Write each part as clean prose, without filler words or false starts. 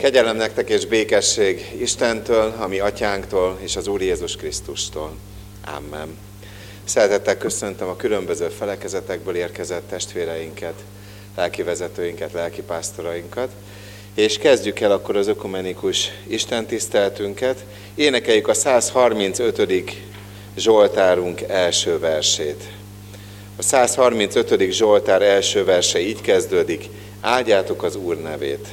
Kegyelem nektek és békesség Istentől, a mi atyánktól és az Úr Jézus Krisztustól. Amen. Szeretettel köszöntöm a különböző felekezetekből érkezett testvéreinket, lelkivezetőinket, lelkipásztorainkat, és kezdjük el akkor az ökumenikus istentiszteletünket. Énekeljük a 135. Zsoltárunk első versét. A 135. Zsoltár első verse így kezdődik: áldjátok az Úr nevét.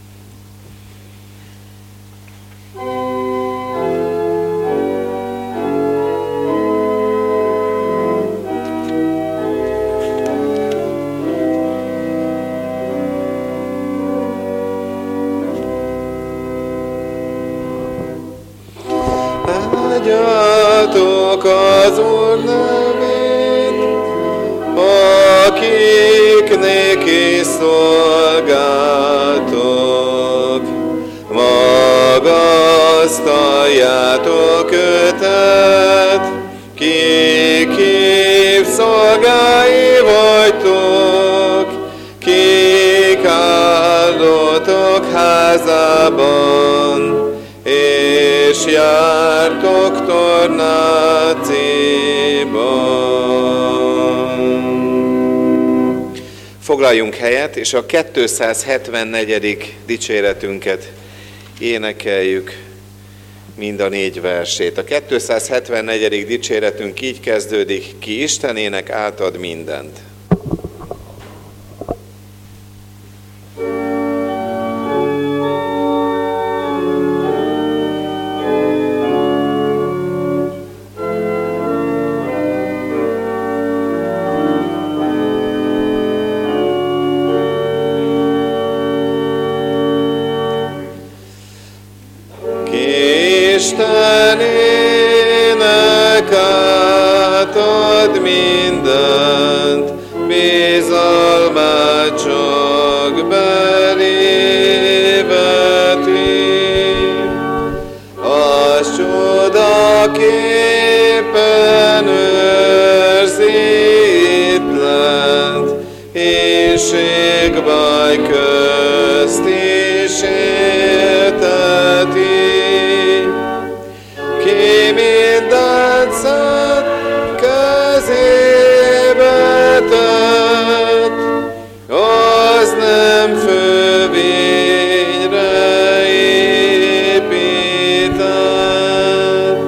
Áldjátok az Úr nevét, akik néki szolgáltok. Magasztaljátok őtet, kik hív szolgái vagytok, kik áldotok házában, és jártok tornácéban. Foglaljunk helyet, és a 274. dicséretünket énekeljük mind a 4 versét. A 274. dicséretünk így kezdődik: ki Istenének átad mindent. Istenének átad mindent, bizalmát csak beléveti. Az csodaképpen őrzi itt lent, éhség-baj közt is érteti. Ki mindent szed kezébe tett, az nem fővényre épített.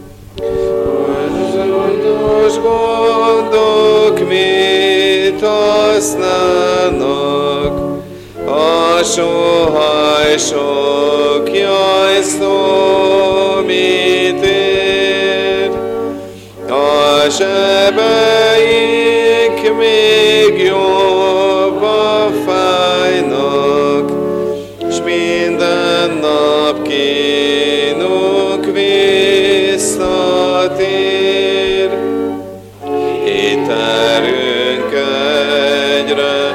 Az gondok mit használnak, a sóhaj sok jaj szó mit ér? A sebeink még jobban fájnak, s minden nap kínunk visszatér. Itt erőnk egyre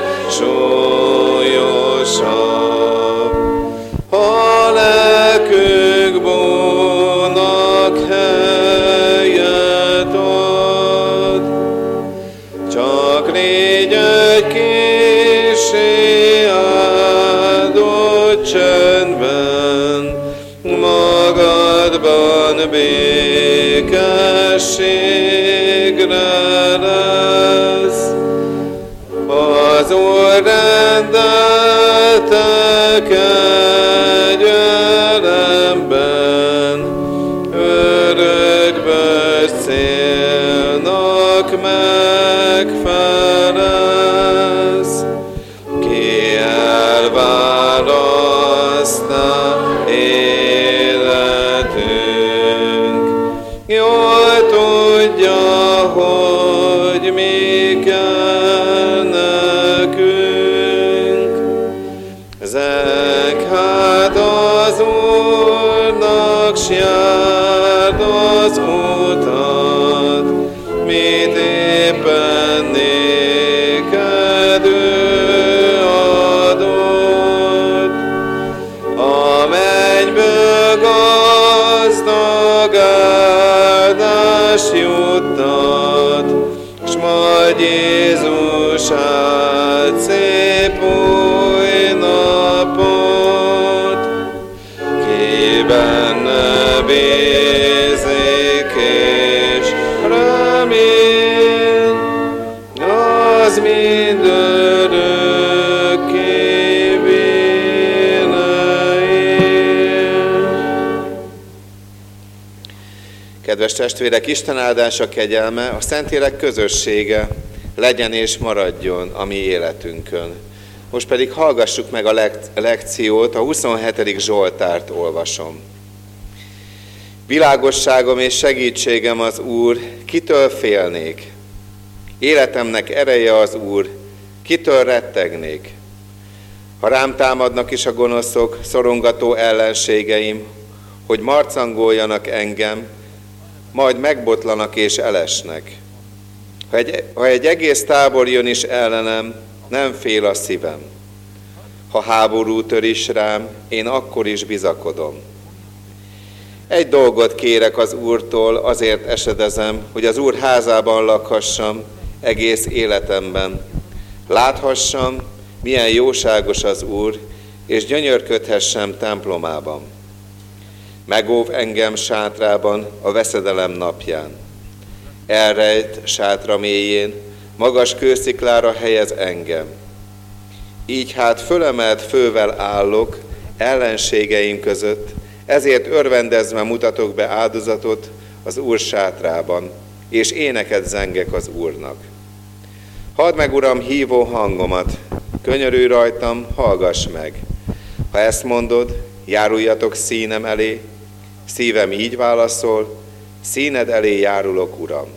súlyosabb, ha lelkünk bónak helyet ad. Csak légy egy kissé áldott csendben, magadban békességre lesz. Az Úr rendelte kegyelemben, örökbös célnak megfelelsz. Ki elválasztá életünk, jól tudja, hogy mi kell nekünk. Ezek hát az Úrnak s járd az utat, mit éppen néked ő adott. A mennyből gazdag áldást juttat, s majd Jézus áld szép új napot. benne bízik és remény, az mindörökké benne él. Kedves testvérek, Isten áldása, kegyelme, a Szentlélek közössége legyen és maradjon a mi életünkön. Most pedig hallgassuk meg a lekciót, a 27. Zsoltárt olvasom. Világosságom és segítségem az Úr, kitől félnék? Életemnek ereje az Úr, kitől rettegnék? Ha rám támadnak is a gonoszok, szorongató ellenségeim, hogy marcangoljanak engem, majd megbotlanak és elesnek. Ha egy egész tábor jön is ellenem, nem fél a szívem. Ha háború tör is rám, én akkor is bizakodom. Egy dolgot kérek az Úrtól, azért esedezem, hogy az Úr házában lakhassam egész életemben. Láthassam, milyen jóságos az Úr, és gyönyörködhessem templomában. Megóv engem sátrában a veszedelem napján. Elrejt sátra mélyén, magas kősziklára helyez engem. Így hát fölemelt fővel állok ellenségeim között, ezért örvendezve mutatok be áldozatot az Úr sátrában, és éneket zengek az Úrnak. Hadd meg, Uram, hívó hangomat, könyörülj rajtam, hallgass meg. Ha ezt mondod, járuljatok színem elé, szívem így válaszol, színed elé járulok, Uram.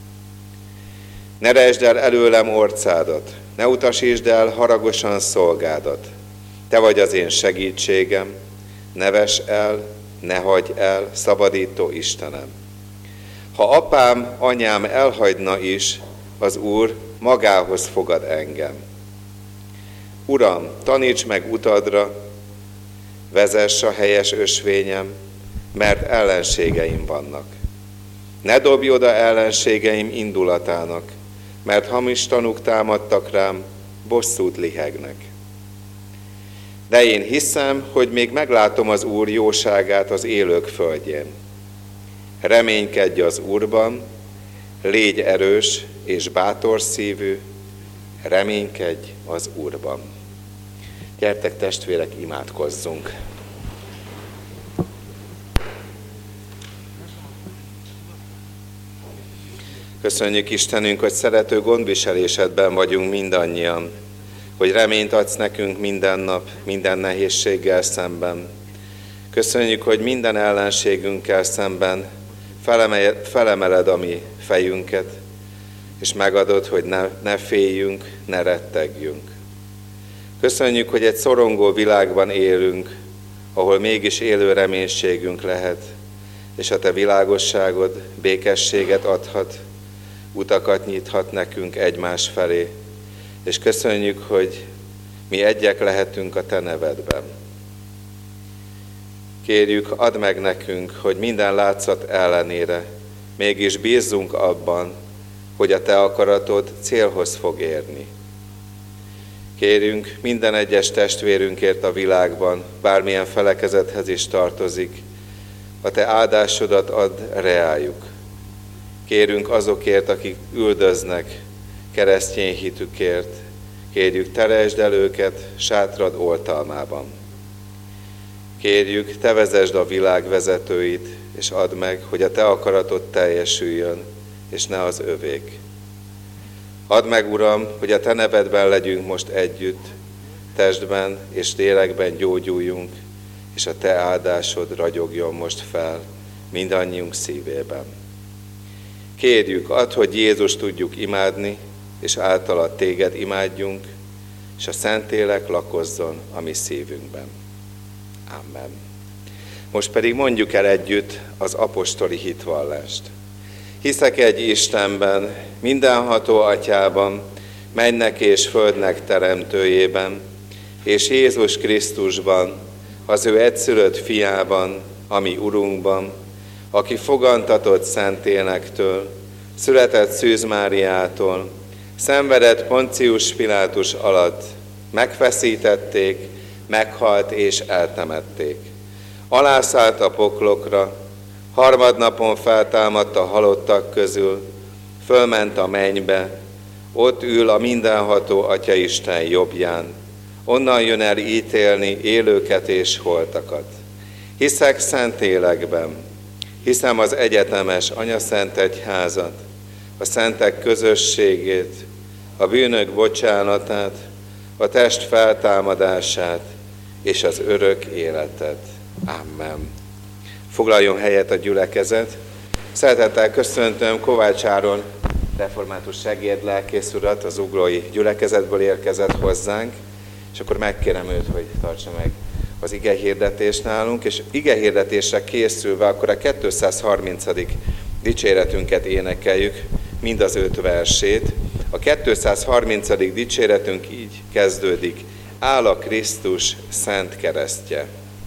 Ne resd el előlem orcádat, ne utasítsd el haragosan szolgádat. Te vagy az én segítségem, ne vess el, ne hagyj el, szabadító Istenem. Ha apám, anyám elhagyna is, az Úr magához fogad engem. Uram, taníts meg utadra, vezess a helyes ösvényem, mert ellenségeim vannak. Ne dobj oda ellenségeim indulatának, mert hamis tanúk támadtak rám, bosszút lihegnek. De én hiszem, hogy még meglátom az Úr jóságát az élők földjén. Reménykedj az Úrban, légy erős és bátor szívű, reménykedj az Úrban. Gyertek, testvérek, imádkozzunk! Köszönjük, Istenünk, hogy szerető gondviselésedben vagyunk mindannyian, hogy reményt adsz nekünk minden nap, minden nehézséggel szemben. Köszönjük, hogy minden ellenségünkkel szemben felemeled a mi fejünket, és megadod, hogy ne féljünk, ne rettegjünk. Köszönjük, hogy egy szorongó világban élünk, ahol mégis élő reménységünk lehet, és a te világosságod békességet adhat, utakat nyithat nekünk egymás felé, és köszönjük, hogy mi egyek lehetünk a te nevedben. Kérjük, add meg nekünk, hogy minden látszat ellenére mégis bízzunk abban, hogy a te akaratod célhoz fog érni. Kérjünk minden egyes testvérünkért a világban, bármilyen felekezethez is tartozik, a te áldásodat add reájuk. Kérünk azokért, akik üldöznek keresztény hitükért, kérjük, teresd el őket sátrad oltalmában. Kérjük, te vezesd a világ vezetőit, és add meg, hogy a te akaratod teljesüljön, és ne az övék. Add meg, Uram, hogy a te nevedben legyünk most együtt, testben és lélekben gyógyuljunk, és a te áldásod ragyogjon most fel mindannyiunk szívében. Kérjük, add, hogy Jézust tudjuk imádni, és általa téged imádjunk, és a Szentlélek lakozzon a mi szívünkben. Amen. Most pedig mondjuk el együtt az apostoli hitvallást. Hiszek egy Istenben, mindenható Atyában, mennek és földnek teremtőjében, és Jézus Krisztusban, az ő egyszülött fiában, a mi Urunkban, aki fogantatott Szentlélektől, született Szűz Máriától, szenvedett Poncius Pilátus alatt, megfeszítették, meghalt és eltemették. Alászállt a poklokra, harmadnapon feltámadt a halottak közül, fölment a mennybe, ott ül a mindenható Atyaisten jobbján, onnan jön el ítélni élőket és holtakat. Hiszek Szentlélekben, hiszem az egyetemes Anyaszent Egyházat, a szentek közösségét, a bűnök bocsánatát, a test feltámadását és az örök életet. Amen. Foglaljon helyet a gyülekezet. Szeretettel köszöntöm Kovács Áron református segédlelkész urat, az uglói gyülekezetből érkezett hozzánk, és akkor megkérem őt, hogy tartsa meg az igehirdetést nálunk, és igehirdetésre készülve akkor a 230. dicséretünket énekeljük, mind az 5 versét. A 230. dicséretünk így kezdődik: áll a Krisztus szent keresztje.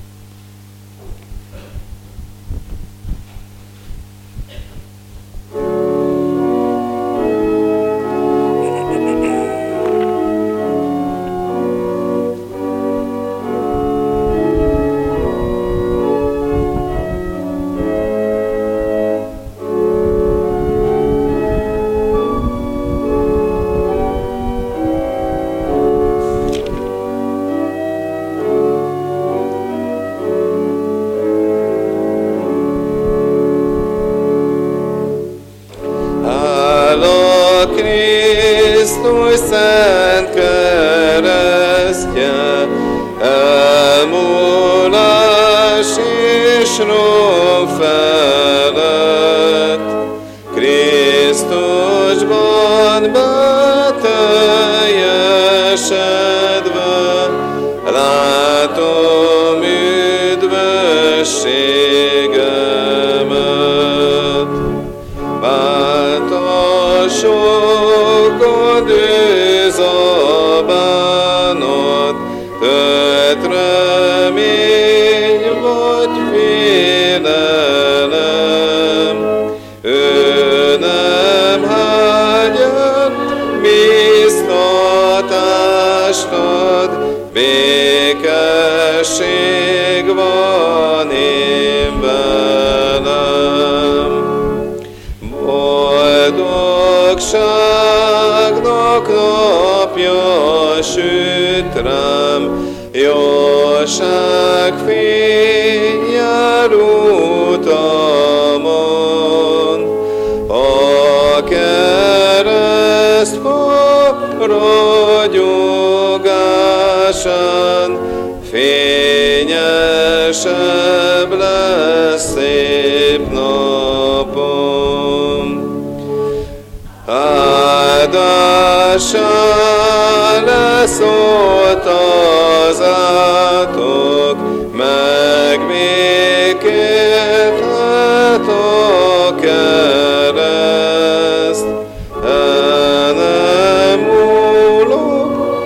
Békesség van én velem, boldogságnak napja süt rám, jóság fény jár utamon, a keresztfa ragyogásán fényesebb lesz szép napom. Áldássá lesz ott az átok, megbékélhet a kereszt, el nem múlok.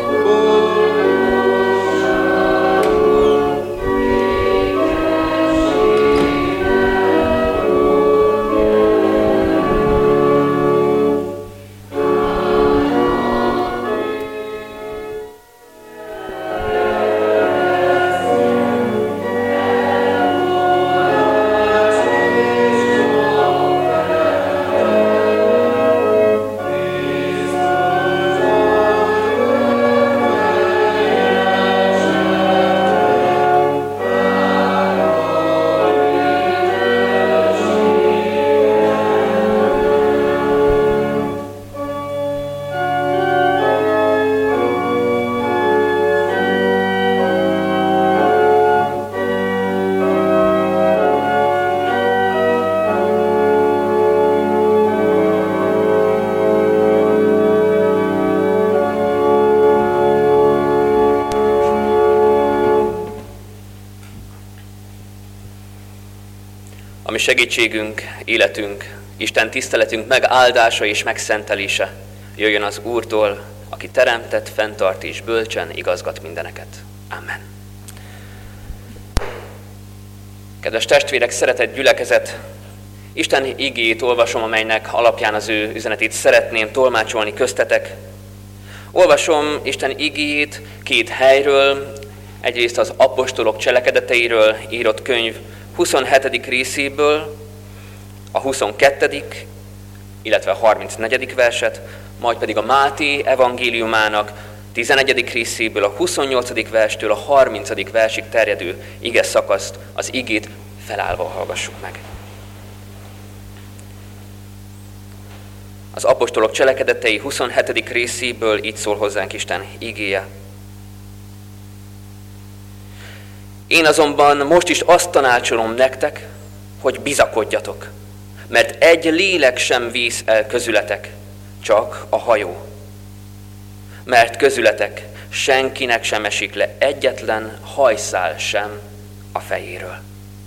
Ami segítségünk, életünk, Isten tiszteletünk megáldása és megszentelése jöjjön az Úrtól, aki teremtett, fenntart és bölcsen igazgat mindeneket. Amen. Kedves testvérek, szeretett gyülekezet, Isten igéjét olvasom, amelynek alapján az ő üzenetét szeretném tolmácsolni köztetek. Olvasom Isten igéjét 2 helyről, Egyrészt az apostolok cselekedeteiről írott könyv 27. részéből, a 22., illetve a 34. verset, majd pedig a Máté evangéliumának 11. részéből a 28. verstől a 30. versig terjedő ige szakaszt, az igét felállva hallgassuk meg. Az apostolok cselekedetei 27. részéből így szól hozzánk Isten igéje. Én azonban most is azt tanácsolom nektek, hogy bizakodjatok, mert egy lélek sem vész el közületek, csak a hajó. Mert közületek senkinek sem esik le egyetlen hajszál sem a fejéről.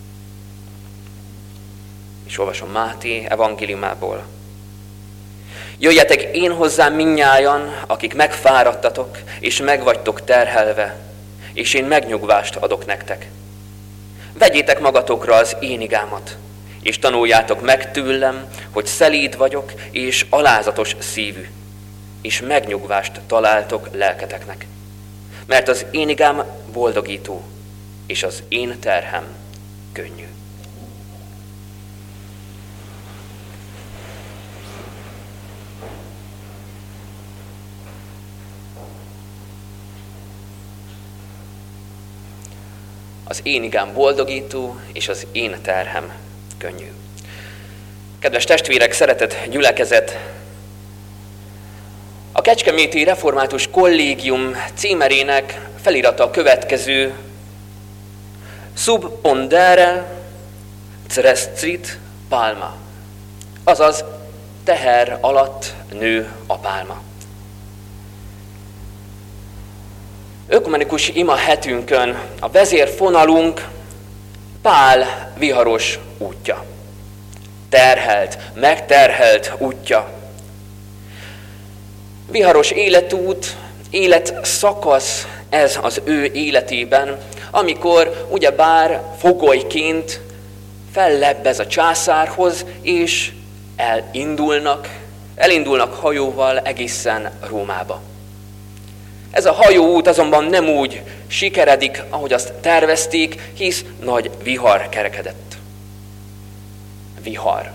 És olvasom Máté evangéliumából. Jöjjetek én hozzám mindnyájan, akik megfáradtatok, és megvagytok terhelve, és én megnyugvást adok nektek. Vegyétek magatokra az én igámat, és tanuljátok meg tőlem, hogy szelíd vagyok, és alázatos szívű, és megnyugvást találtok lelketeknek. Mert az én igám boldogító, és az én terhem könnyű. Az én igám boldogító, és az én terhem könnyű. Kedves testvérek, szeretett gyülekezet! A Kecskeméti Református Kollégium címerének felirata a következő: Sub pondere crescit palma, azaz teher alatt nő a pálma. Ökumenikus ima hetünkön a vezérfonalunk Pál viharos útja. Terhelt, megterhelt útja. Viharos életút, életszakasz ez az ő életében, amikor ugyebár fogolyként fellebbez a császárhoz, és elindulnak hajóval egészen Rómába. Ez a hajóút azonban nem úgy sikeredik, ahogy azt tervezték, hisz nagy vihar kerekedett. Vihar.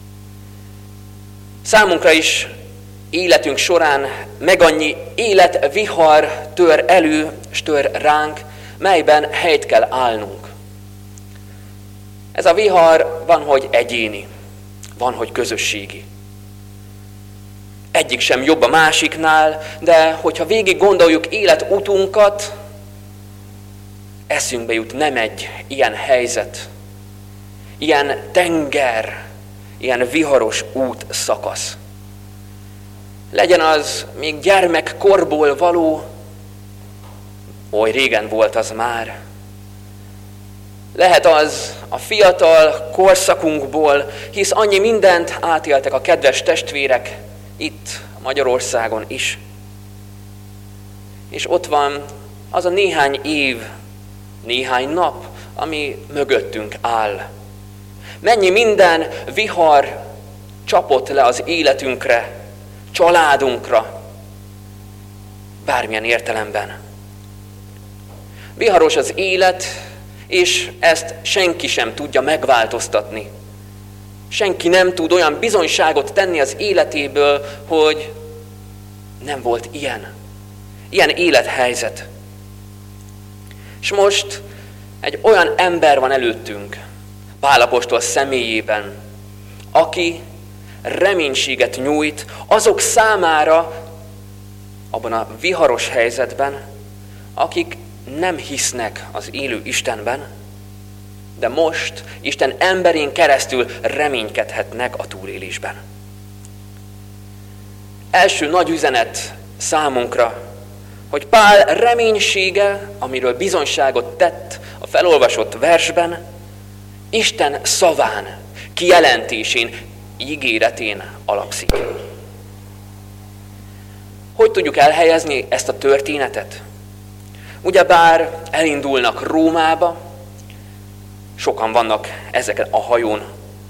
Számunkra is életünk során meg annyi életvihar tör elő, s tör ránk, melyben helyt kell állnunk. Ez a vihar van, hogy egyéni, van, hogy közösségi. Egyik sem jobb a másiknál, de hogyha végig gondoljuk életutunkat, eszünkbe jut nem egy ilyen helyzet, ilyen tenger, ilyen viharos út szakasz. Legyen az még gyermekkorból való, oly régen volt az már. Lehet az a fiatal korszakunkból, hisz annyi mindent átéltek a kedves testvérek itt Magyarországon is. És ott van az a néhány év, néhány nap, ami mögöttünk áll. Mennyi minden vihar csapott le az életünkre, családunkra, bármilyen értelemben. Viharos az élet, és ezt senki sem tudja megváltoztatni. Senki nem tud olyan bizonyságot tenni az életéből, hogy nem volt ilyen élethelyzet. És most egy olyan ember van előttünk, Pál apostol személyében, aki reménységet nyújt azok számára abban a viharos helyzetben, akik nem hisznek az élő Istenben, de most Isten emberén keresztül reménykedhetnek a túlélésben. Első nagy üzenet számunkra, hogy Pál reménysége, amiről bizonyságot tett a felolvasott versben, Isten szaván, kijelentésén, ígéretén alapszik. Hogy tudjuk elhelyezni ezt a történetet? Ugyebár elindulnak Rómába, sokan vannak ezeken a hajón.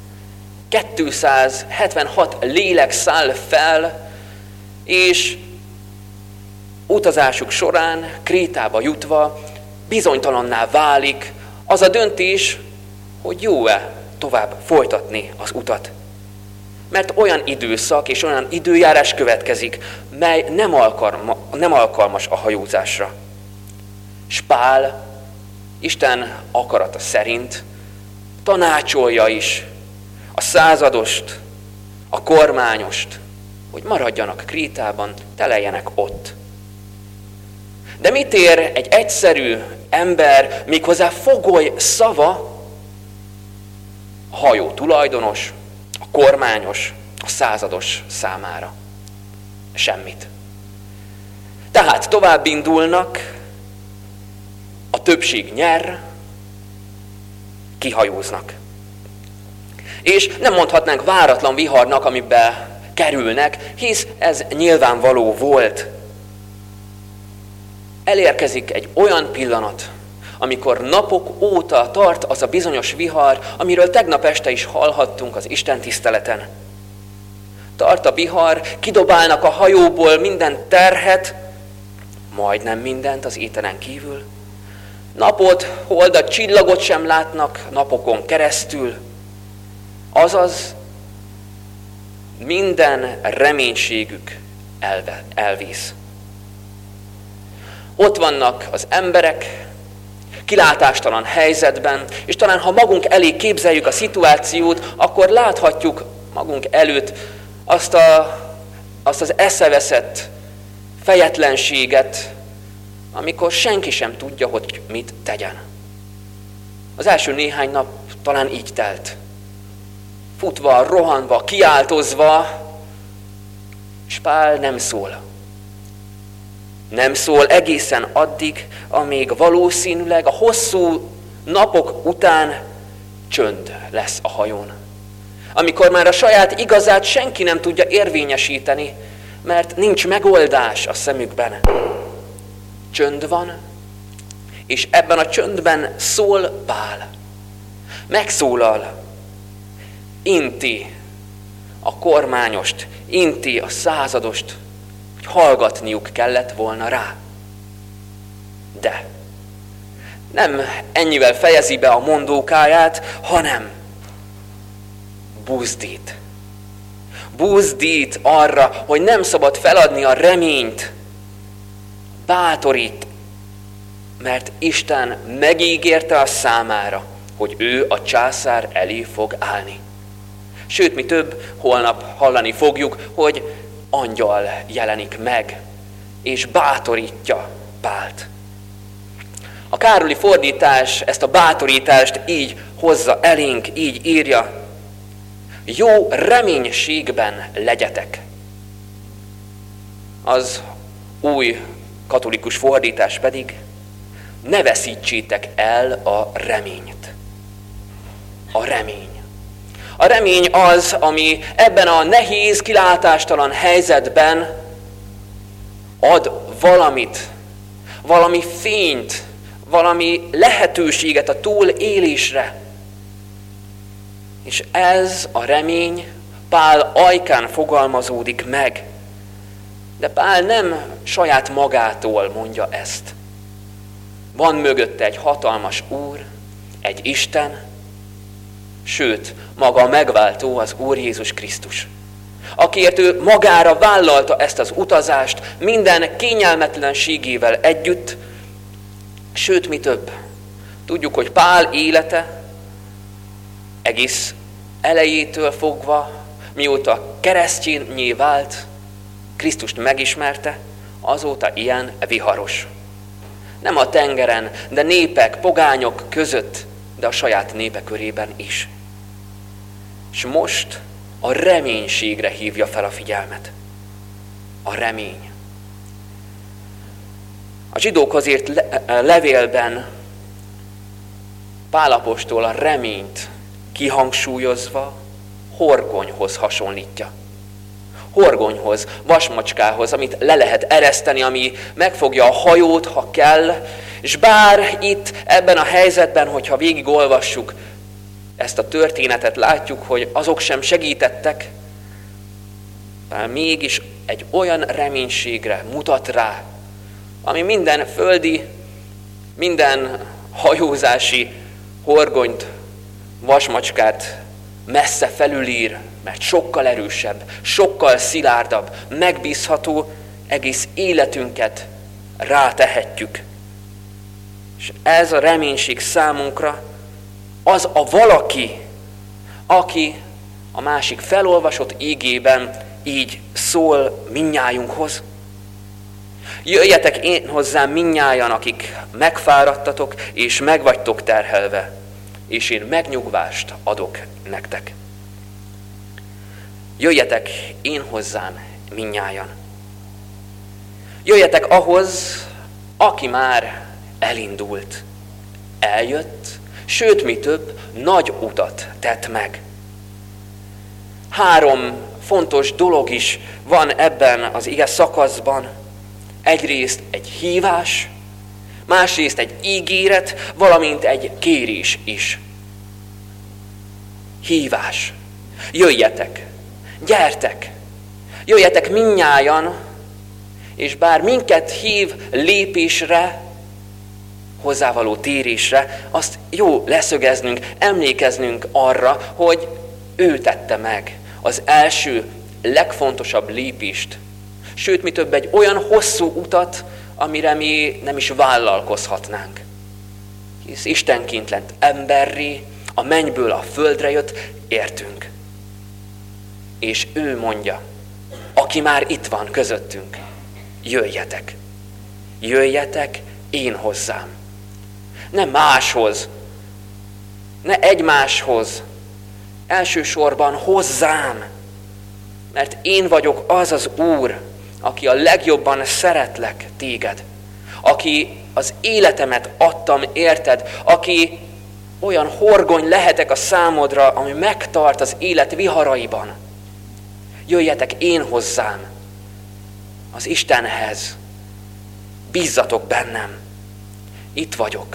276 lélek száll fel, és utazásuk során, Krétába jutva, bizonytalanná válik az a döntés, hogy jó-e tovább folytatni az utat. Mert olyan időszak és olyan időjárás következik, mely nem alkalmas a hajózásra. S Pál Isten akarata szerint tanácsolja is a századost, a kormányost, hogy maradjanak Krétában, teleljenek ott. De mit ér egy egyszerű ember, méghozzá fogoly szava, a hajó tulajdonos, a kormányos, a százados számára? Semmit. Tehát tovább indulnak, a többség nyer, kihajóznak. És nem mondhatnánk váratlan viharnak, amiben kerülnek, hisz ez nyilvánvaló volt. Elérkezik egy olyan pillanat, amikor napok óta tart az a bizonyos vihar, amiről tegnap este is hallhattunk az Isten tiszteleten. Tart a vihar, kidobálnak a hajóból minden terhet, majdnem mindent az ételen kívül. Napot, holdat, csillagot sem látnak napokon keresztül, azaz minden reménységük elvész. Ott vannak az emberek, kilátástalan helyzetben, és talán ha magunk elé képzeljük a szituációt, akkor láthatjuk magunk előtt azt az eszeveszett fejetlenséget, amikor senki sem tudja, hogy mit tegyen. Az első néhány nap talán így telt. Futva, rohanva, kiáltozva, és Pál nem szól. Nem szól egészen addig, amíg valószínűleg a hosszú napok után csönd lesz a hajón. Amikor már a saját igazát senki nem tudja érvényesíteni, mert nincs megoldás a szemükben. Csönd van, és ebben a csöndben szól Pál. Megszólal, inti a kormányost, inti a századost, hogy hallgatniuk kellett volna rá. De nem ennyivel fejezi be a mondókáját, hanem buzdít. Buzdít arra, hogy nem szabad feladni a reményt. Bátorít, mert Isten megígérte a számára, hogy ő a császár elé fog állni. Sőt, mi több, holnap hallani fogjuk, hogy angyal jelenik meg, és bátorítja Pált. A Károli fordítás ezt a bátorítást így hozza elénk, így írja: jó reménységben legyetek. Az új katolikus fordítás pedig: ne veszítsétek el a reményt. A remény. A remény az, ami ebben a nehéz, kilátástalan helyzetben ad valamit, valami fényt, valami lehetőséget a túlélésre. És ez a remény Pál ajkán fogalmazódik meg. De Pál nem saját magától mondja ezt. Van mögötte egy hatalmas Úr, egy Isten, sőt, maga a megváltó, az Úr Jézus Krisztus, akiért ő magára vállalta ezt az utazást minden kényelmetlenségével együtt, sőt, mi több. Tudjuk, hogy Pál élete egész elejétől fogva, mióta keresztényé vált, Krisztust megismerte, azóta ilyen viharos. Nem a tengeren, de népek, pogányok között, de a saját népe körében is. És most a reménységre hívja fel a figyelmet. A remény. A zsidókhoz írt levélben Pál apostol a reményt kihangsúlyozva horgonyhoz hasonlítja. Horgonyhoz, vasmacskához, amit le lehet ereszteni, ami megfogja a hajót, ha kell, és bár itt ebben a helyzetben, hogyha végigolvassuk ezt a történetet, látjuk, hogy azok sem segítettek, bár mégis egy olyan reménységre mutat rá, ami minden földi minden hajózási horgonyt, vasmacskát messze felülír, mert sokkal erősebb, sokkal szilárdabb, megbízható, egész életünket rátehetjük. És ez a reménység számunkra az a valaki, aki a másik felolvasott ígében így szól mindnyájunkhoz. Jöjjetek én hozzám mindnyájan, akik megfáradtatok és meg vagytok terhelve, és én megnyugvást adok nektek. Jöjjetek én hozzám mindnyájan. Jöjjetek ahhoz, aki már elindult, eljött, sőt, mi több, nagy utat tett meg. 3 fontos dolog is van ebben az ige szakaszban. Egyrészt egy hívás, másrészt egy ígéret, valamint egy kérés is. Hívás. Jöjjetek, gyertek, jöjjetek mindnyájan, és bár minket hív lépésre, hozzávaló térésre, azt jó leszögeznünk, emlékeznünk arra, hogy ő tette meg az első, legfontosabb lépést. Sőt, mi több, egy olyan hosszú utat, amire mi nem is vállalkozhatnánk. Hisz Istenként lett emberré, a mennyből a földre jött, értünk. És ő mondja, aki már itt van közöttünk, jöjjetek. Jöjjetek én hozzám. Ne máshoz, ne egymáshoz, elsősorban hozzám. Mert én vagyok az az Úr, aki a legjobban szeretlek téged, aki az életemet adtam érted, aki olyan horgony lehetek a számodra, ami megtart az élet viharaiban. Jöjjetek én hozzám, az Istenhez, bízzatok bennem, itt vagyok.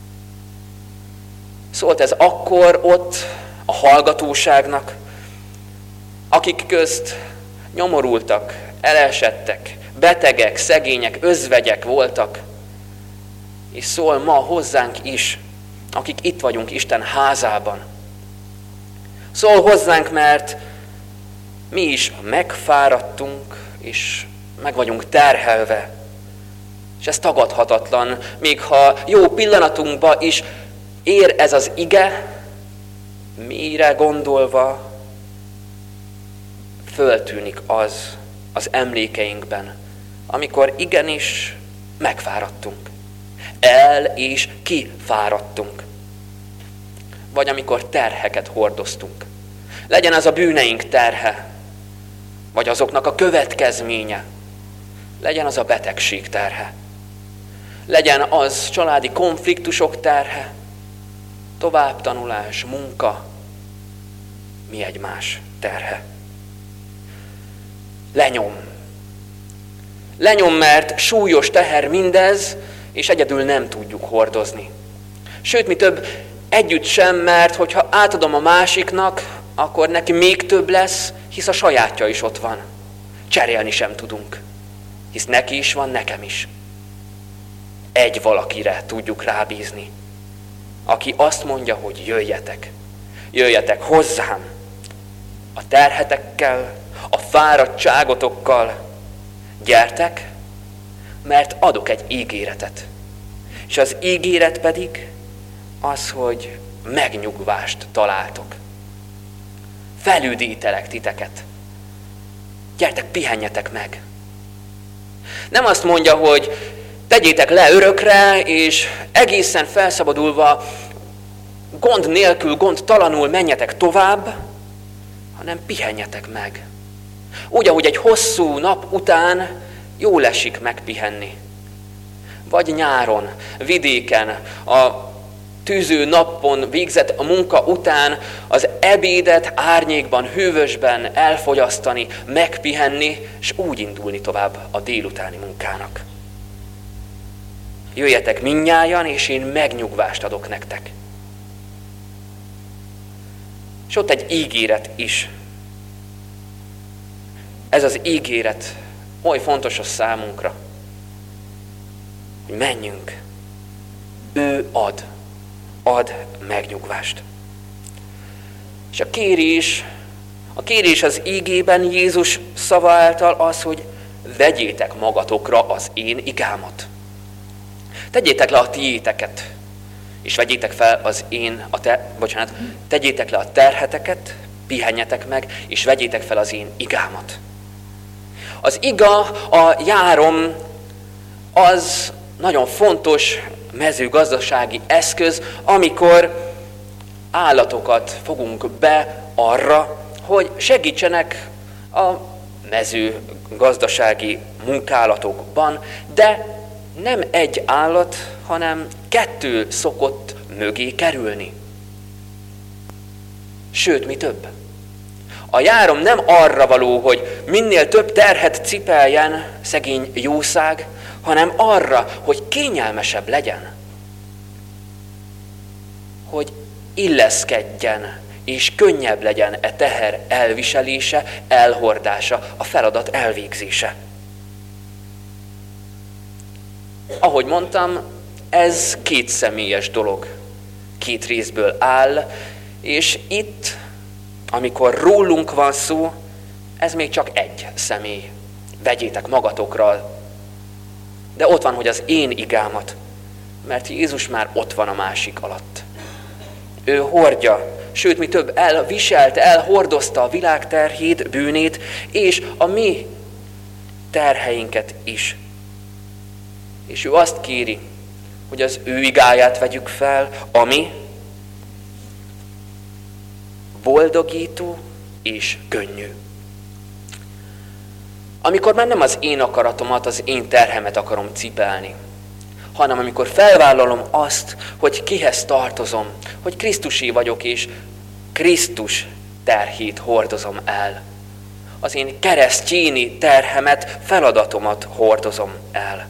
Szólt ez akkor ott a hallgatóságnak, akik közt nyomorultak, elesettek, betegek, szegények, özvegyek voltak, és szól ma hozzánk is, akik itt vagyunk Isten házában. Szól hozzánk, mert mi is megfáradtunk, és meg vagyunk terhelve. És ez tagadhatatlan, még ha jó pillanatunkba is ér ez az ige, mélyre gondolva föltűnik az emlékeinkben, amikor igenis megfáradtunk. El és kifáradtunk. Vagy amikor terheket hordoztunk. Legyen az a bűneink terhe, vagy azoknak a következménye. Legyen az a betegség terhe. Legyen az családi konfliktusok terhe, továbbtanulás, munka, mi egymás terhe. Lenyom, mert súlyos teher mindez, és egyedül nem tudjuk hordozni. Sőt, mi több, együtt sem, mert hogyha átadom a másiknak, akkor neki még több lesz, hisz a sajátja is ott van. Cserélni sem tudunk, hisz neki is van, nekem is. Egy valakire tudjuk rábízni, aki azt mondja, hogy jöjjetek. Jöjjetek hozzám a terhetekkel, a fáradtságotokkal. Gyertek, mert adok egy ígéretet. És az ígéret pedig az, hogy megnyugvást találtok. Felüdítelek titeket. Gyertek, pihenjetek meg. Nem azt mondja, hogy tegyétek le örökre, és egészen felszabadulva, gond nélkül, gondtalanul menjetek tovább, hanem pihenjetek meg. Úgy, ahogy egy hosszú nap után jól esik megpihenni. Vagy nyáron, vidéken, a tűző napon végzett a munka után az ebédet árnyékban, hűvösben elfogyasztani, megpihenni, és úgy indulni tovább a délutáni munkának. Jöjjetek mindnyájan, és én megnyugvást adok nektek. És ott egy ígéret is. Ez az ígéret oly fontos a számunkra, hogy menjünk. ő ad megnyugvást. És a kérés az ígében Jézus szava által az, hogy vegyétek magatokra az én igámat. Tegyétek le a tiéteket, és vegyétek fel tegyétek le a terheteket, pihenjetek meg, és vegyétek fel az én igámat. Az iga, a járom, az nagyon fontos mezőgazdasági eszköz, amikor állatokat fogunk be arra, hogy segítsenek a mezőgazdasági munkálatokban, de nem egy állat, hanem 2 szokott mögé kerülni. Sőt, mi több. A járom nem arra való, hogy minél több terhet cipeljen szegény jószág, hanem arra, hogy kényelmesebb legyen. Hogy illeszkedjen és könnyebb legyen e teher elviselése, elhordása, a feladat elvégzése. Ahogy mondtam, ez 2 személyes dolog, 2 részből áll, és itt, amikor rólunk van szó, ez még csak egy személy. Vegyétek magatokra, de ott van, hogy az én igámat, mert Jézus már ott van a másik alatt. Ő hordja, sőt, mi több, elhordozta a világ terhét, bűnét, és a mi terheinket is. És ő azt kéri, hogy az ő igáját vegyük fel, ami boldogító és könnyű. Amikor már nem az én akaratomat, az én terhemet akarom cipelni, hanem amikor felvállalom azt, hogy kihez tartozom, hogy Krisztusé vagyok, és Krisztus terhét hordozom el. Az én keresztjéni terhemet, feladatomat hordozom el.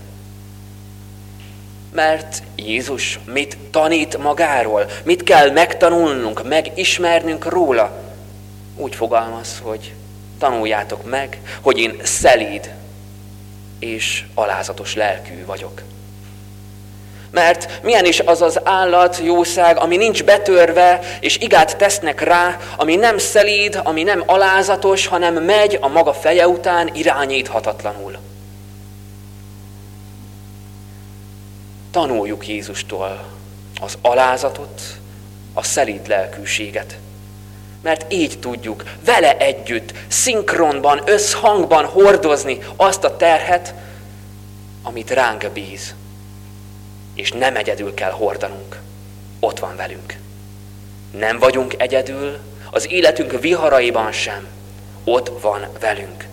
Mert Jézus mit tanít magáról? Mit kell megtanulnunk, megismernünk róla? Úgy fogalmaz, hogy tanuljátok meg, hogy én szelíd és alázatos lelkű vagyok. Mert milyen is az az állat, jószág, ami nincs betörve, és igát tesznek rá, ami nem szelíd, ami nem alázatos, hanem megy a maga feje után irányíthatatlanul. Tanuljuk Jézustól az alázatot, a szelíd lelkűséget. Mert így tudjuk vele együtt, szinkronban, összhangban hordozni azt a terhet, amit ránk bíz. És nem egyedül kell hordanunk. Ott van velünk. Nem vagyunk egyedül, az életünk viharaiban sem. Ott van velünk.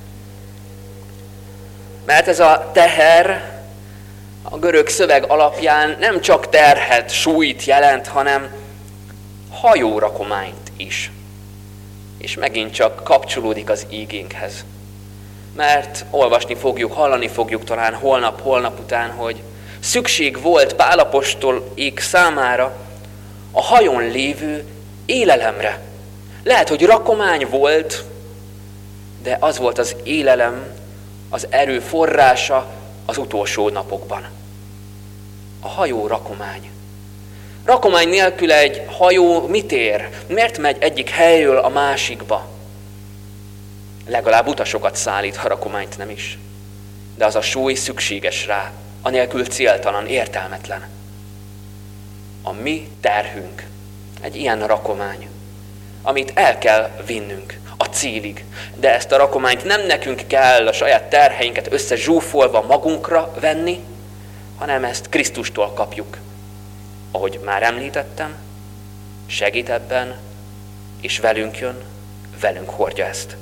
Mert ez a teher a görög szöveg alapján nem csak terhet, súlyt jelent, hanem hajórakományt is. És megint csak kapcsolódik az ígénkhez. Mert olvasni fogjuk, hallani fogjuk talán holnap után, hogy szükség volt Pál apostolék számára a hajón lévő élelemre. Lehet, hogy rakomány volt, de az volt az élelem, az erő forrása az utolsó napokban. A hajó rakomány. Rakomány nélkül egy hajó mit ér? Miért megy egyik helyről a másikba? Legalább utasokat szállít, ha rakományt nem is. De az a súly szükséges rá, anélkül céltalan, értelmetlen. A mi terhünk egy ilyen rakomány, amit el kell vinnünk a célig. De ezt a rakományt nem nekünk kell a saját terheinket összezsúfolva magunkra venni, hanem ezt Krisztustól kapjuk. Ahogy már említettem, segít ebben, és velünk jön, velünk hordja ezt.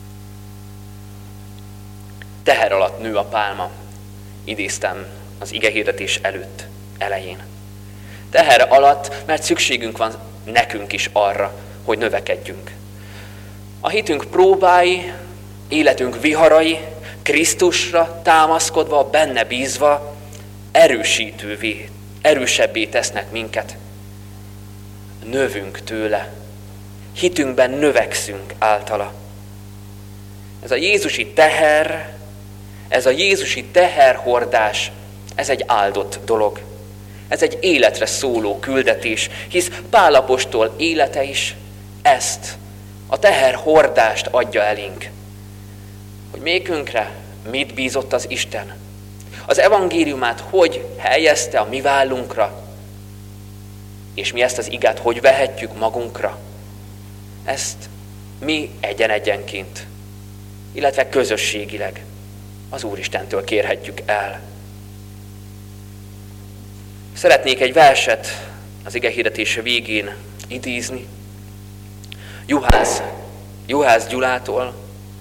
Teher alatt nő a pálma, idéztem az igehirdetés elején. Teher alatt, mert szükségünk van nekünk is arra, hogy növekedjünk. A hitünk próbái, életünk viharai, Krisztusra támaszkodva, benne bízva, erősebbé tesznek minket. Növünk tőle, hitünkben növekszünk általa. Ez a Jézusi teherhordás, ez egy áldott dolog. Ez egy életre szóló küldetés, hisz Pál apostol élete is ezt, a teherhordást adja elénk. Hogy mékünkre mit bízott az Isten? Az evangéliumát hogy helyezte a mi vállunkra? És mi ezt az igát hogy vehetjük magunkra? Ezt mi egyen-egyenként, illetve közösségileg az Úristentől kérhetjük el. Szeretnék egy verset az igehirdetés végén idézni. Juhász Gyulától.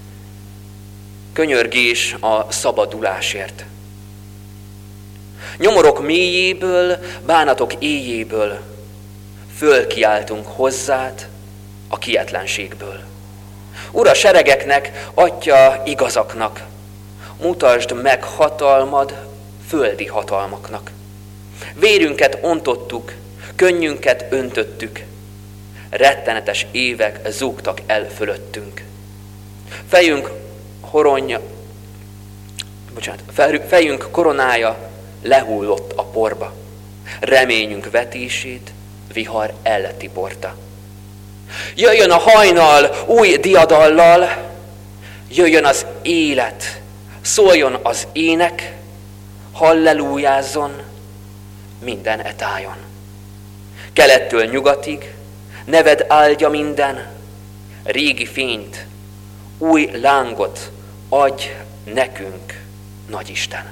Könyörgés a szabadulásért. Nyomorok mélyéből, bánatok éjjéből fölkiáltunk hozzád a kietlenségből. Ura seregeknek, Atya igazaknak, mutasd meg hatalmad földi hatalmaknak. Vérünket ontottuk, könnyünket öntöttük, rettenetes évek zúgtak el fölöttünk. Fejünk koronája lehullott a porba, reményünk vetését vihar eltiporta. Jöjjön a hajnal új diadallal, jöjjön az élet, szóljon az ének, hallelújázzon minden etájon. Kelettől nyugatig neved áldja minden, régi fényt, új lángot adj nekünk, Nagyisten.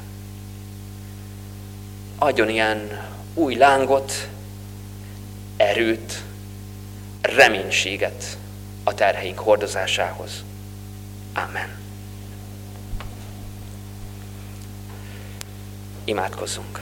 Adjon ilyen új lángot, erőt, reménységet a terheink hordozásához. Ámen. Imádkozzunk.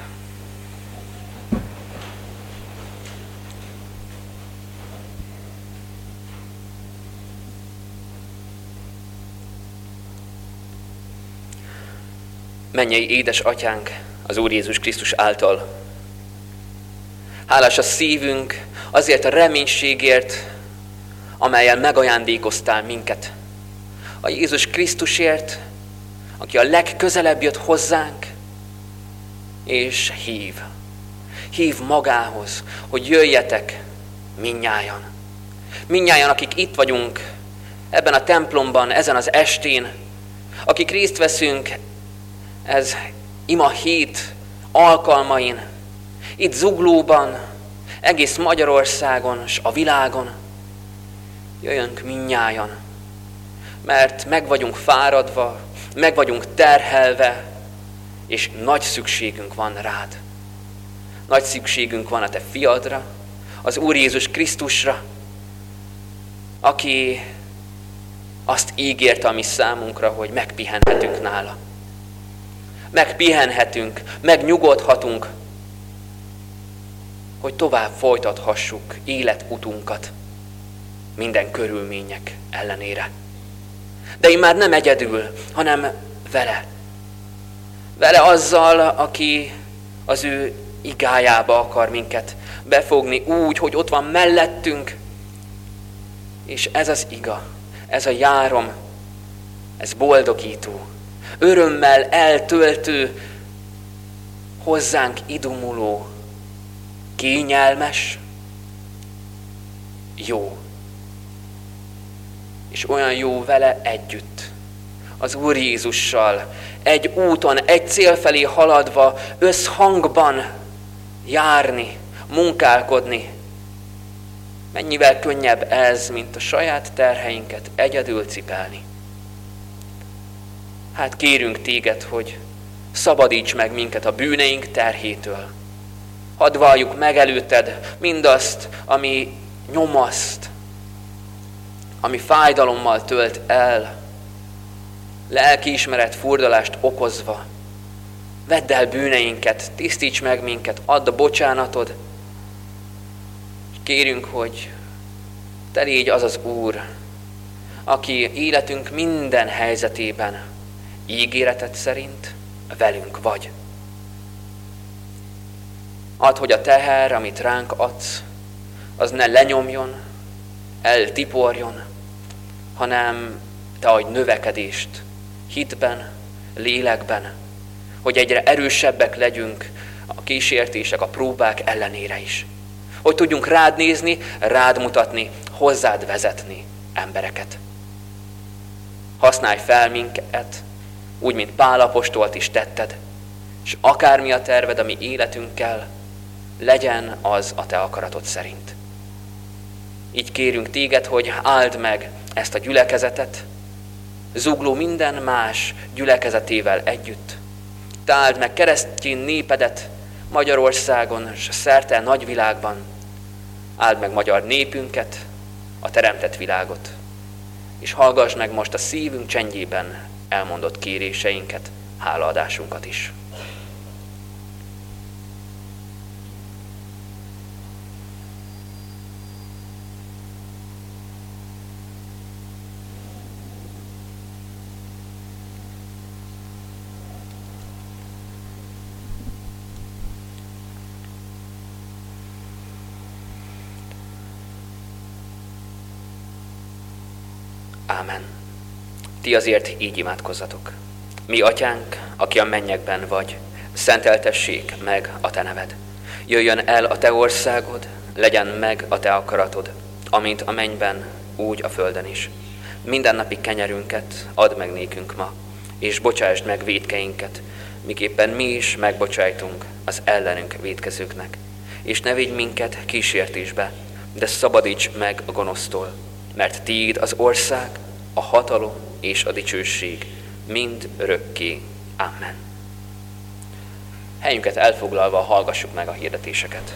Mennyei édes Atyánk, az Úr Jézus Krisztus által. Hálás a szívünk azért a reménységért, amellyel megajándékoztál minket. A Jézus Krisztusért, aki a legközelebb jött hozzánk, és hív magához, hogy jöjjetek minnyájan. Minnyájan, akik itt vagyunk ebben a templomban, ezen az estén, akik részt veszünk ez ima hét alkalmain, itt Zuglóban, egész Magyarországon és a világon. Jöjjünk minnyájan, mert meg vagyunk fáradva, meg vagyunk terhelve, és nagy szükségünk van rád. Nagy szükségünk van a te fiadra, az Úr Jézus Krisztusra, aki azt ígérte a mi számunkra, hogy megpihenhetünk nála. Megpihenhetünk, megnyugodhatunk, hogy tovább folytathassuk életutunkat minden körülmények ellenére. De én már nem egyedül, hanem vele. Vele azzal, aki az ő igájába akar minket befogni úgy, hogy ott van mellettünk. És ez az iga, ez a járom, ez boldogító, örömmel eltöltő, hozzánk idumuló, kényelmes, jó. És olyan jó vele együtt, az Úr Jézussal, egy úton, egy cél felé haladva, összhangban járni, munkálkodni. Mennyivel könnyebb ez, mint a saját terheinket egyedül cipelni. Hát kérünk téged, hogy szabadíts meg minket a bűneink terhétől. Hadd valljuk meg előtted mindazt, ami nyomaszt, ami fájdalommal tölt el, lelkiismeret furdalást okozva. Vedd el bűneinket, tisztíts meg minket, add a bocsánatod. Kérünk, hogy te légy az az Úr, aki életünk minden helyzetében ígéreted szerint velünk vagy. Add, hogy a teher, amit ránk adsz, az ne lenyomjon, eltiporjon, hanem te adj növekedést hitben, lélekben, hogy egyre erősebbek legyünk a a kísértések, a próbák ellenére is. Hogy tudjunk rád nézni, rád mutatni, hozzád vezetni embereket. Használj fel minket, úgy, mint Pál apostolt is tetted, és akármi a terved a mi életünkkel, legyen az a te akaratod szerint. Így kérünk téged, hogy áld meg ezt a gyülekezetet, Zugló minden más gyülekezetével együtt. Te áld meg keresztény népedet Magyarországon és szerte nagyvilágban. Áld meg magyar népünket, a teremtett világot. És hallgass meg most a szívünk csendjében elmondott kéréseinket, hálaadásunkat is. Ámen. Ti azért így imádkozzatok. Mi atyánk, aki a mennyekben vagy, szenteltessék meg a te neved. Jöjjön el a te országod, legyen meg a te akaratod, amint a mennyben, úgy a földön is. Mindennapi kenyerünket add meg nékünk ma, és bocsásd meg vétkeinket, miképpen mi is megbocsájtunk az ellenünk vétkezőknek. És ne vigy minket kísértésbe, de szabadíts meg a gonosztól, mert tiéd az ország, a hatalom és a dicsőség mind örökké. Amen. Helyünket elfoglalva hallgassuk meg a hirdetéseket.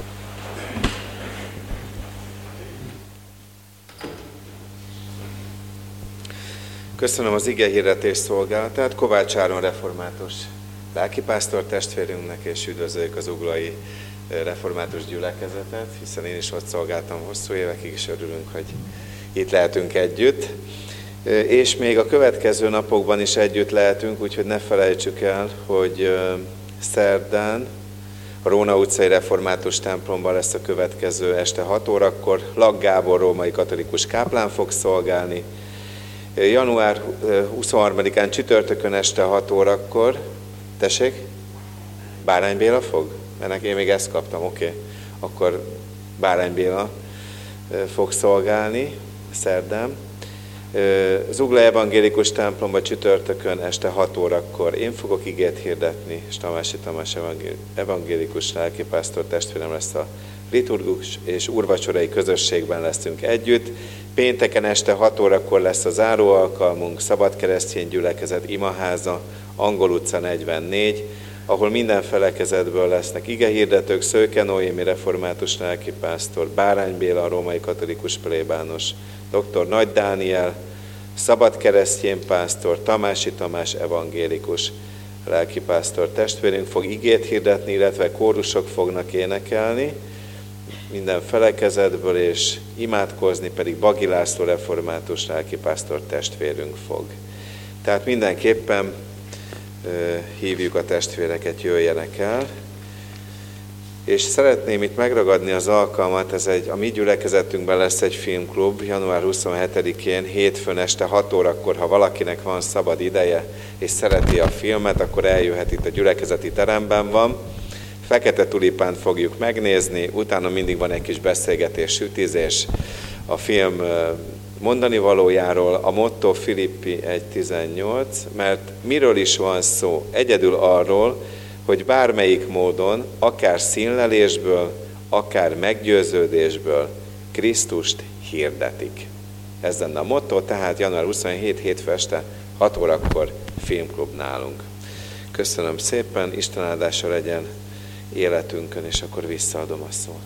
Köszönöm az igehirdetés szolgálatát Kovács Áron református lelkipásztor testvérünknek, és üdvözöljük az zuglói református gyülekezetet, hiszen én is ott szolgáltam hosszú évekig, és örülünk, hogy itt lehetünk együtt. És még a következő napokban is együtt lehetünk, úgyhogy ne felejtsük el, hogy szerdán a Róna utcai református templomban lesz a következő este 6 órakor. Lak Gábor római katolikus káplán fog szolgálni. Január 23-án csütörtökön este 6 órakor, tessék, Bárány Béla fog? Mert én még ezt kaptam, oké. Akkor Bárány Béla fog szolgálni szerdán. Zugló evangélikus templomba csütörtökön este 6 órakor én fogok igét hirdetni, és Tamási Tamás evangélikus lelkipásztor testvérem lesz a liturgus, és úrvacsorai közösségben leszünk együtt. Pénteken este 6 órakor lesz a záró alkalmunk, Szabad Keresztény Gyülekezet imaháza, Angol utca 44, ahol minden felekezetből lesznek igehirdetők, Szőke Noémi református lelkipásztor, Bárány Béla római katolikus plébános, dr. Nagy Dániel, Szabad Keresztény pásztor, Tamási Tamás evangélikus lelkipásztor testvérünk fog igét hirdetni, illetve kórusok fognak énekelni minden felekezetből, és imádkozni pedig Bagi László református lelkipásztor testvérünk fog. Tehát mindenképpen hívjuk a testvéreket, jöjjenek el. És szeretném itt megragadni az alkalmat, a mi gyülekezetünkben lesz egy filmklub január 27-én, hétfőn este 6 órakor, ha valakinek van szabad ideje, és szereti a filmet, akkor eljöhet, itt a gyülekezeti teremben van. Fekete tulipánt fogjuk megnézni, utána mindig van egy kis beszélgetés, sütizés a film mondani valójáról, a motto Filippi 1.18, mert miről is van szó? Egyedül arról, hogy bármelyik módon, akár színlelésből, akár meggyőződésből Krisztust hirdetik. Ez lenne a motto, tehát január 27 hétfő este 6 órakor filmklub nálunk. Köszönöm szépen, Isten áldása legyen életünkön, és akkor visszaadom a szót.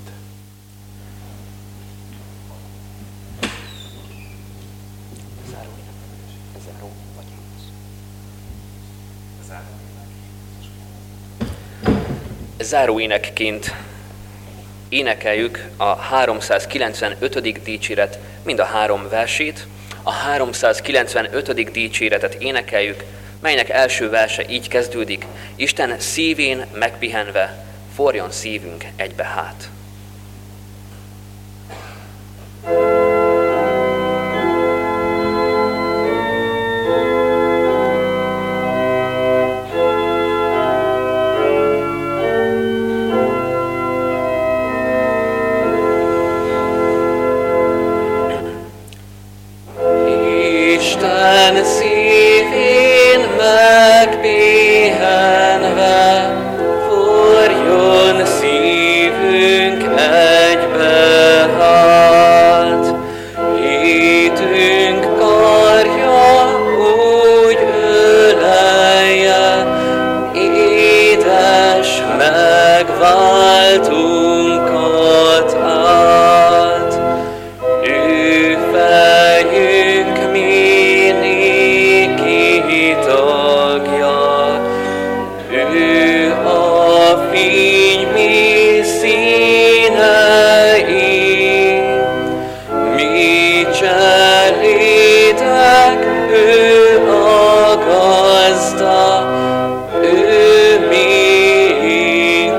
Záróénekként énekeljük a 395. dicséret mind a 3 versét. A 395. dicséretet énekeljük, melynek első verse így kezdődik: Isten szívén megpihenve, forjon szívünk egybe hát. megváltunkat át. Ő fejünk mindig tagja, ő a fény mi színei, mi cselédek, ő a gazda, ő miénk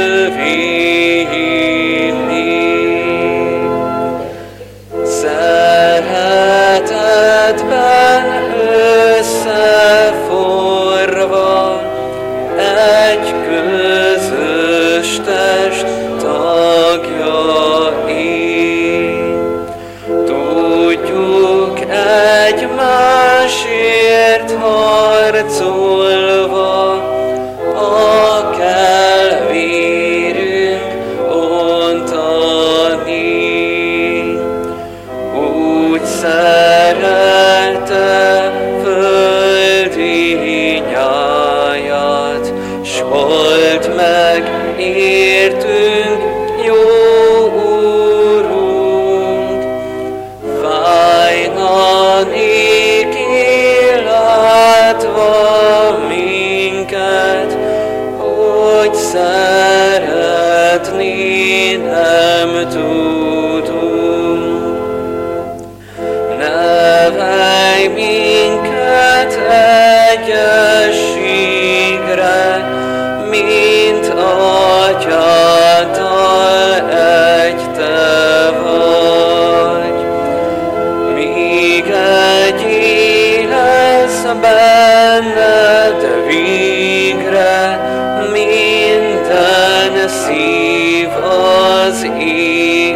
övénni. Szeretetben összeforva, egy közös test tagjai. Tudjuk egymásért harcolva, a kell vérünk ontani. Úgy szerelte földi nyáját, s halt meg értünk, jó Úrunk. Fájna néki látva minket, hogy szeretni nem tudunk. Nevelj minket egyességre, mint Atyáddal egy te vagy. Míg egy lesz benned végre, minden szív az ég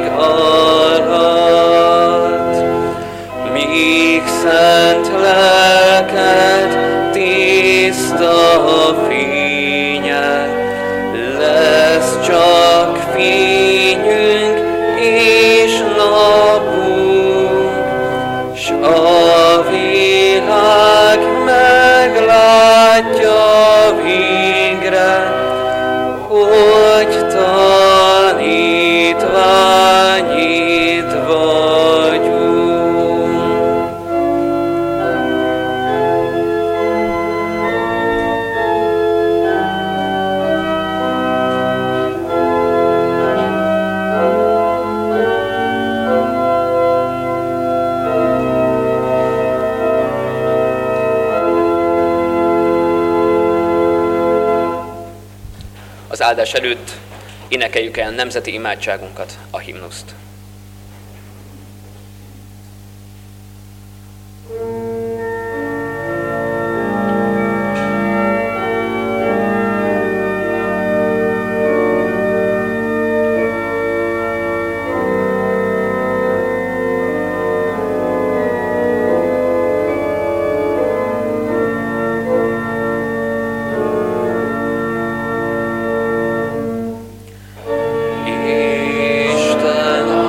alatt. Míg szent lelked tiszta fénye, lesz csak fényünk és napunk, s a világ meglátja végre, hogy tanítványid vagyunk. Az áldás előtt énekeljük el nemzeti imádságunkat, a himnuszt. Isten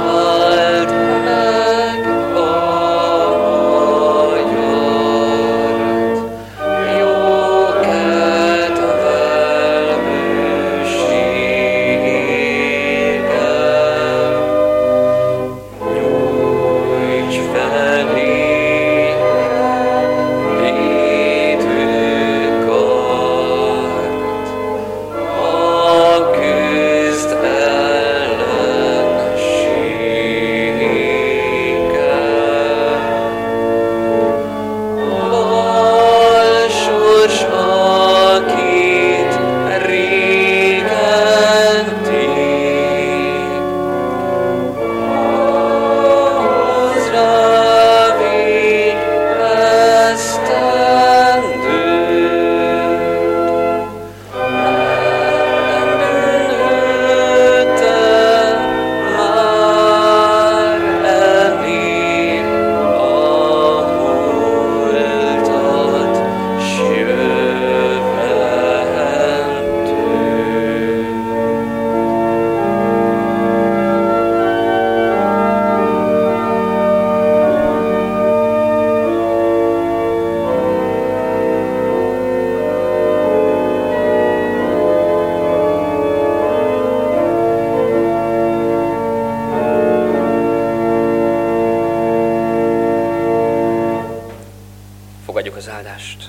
Fogadjuk az áldást.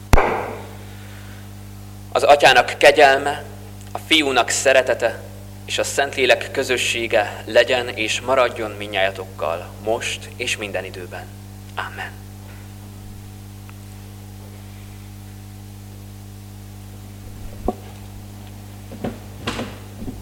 Az Atyának kegyelme, a Fiúnak szeretete és a Szentlélek közössége legyen és maradjon mindnyájatokkal most és minden időben. Amen.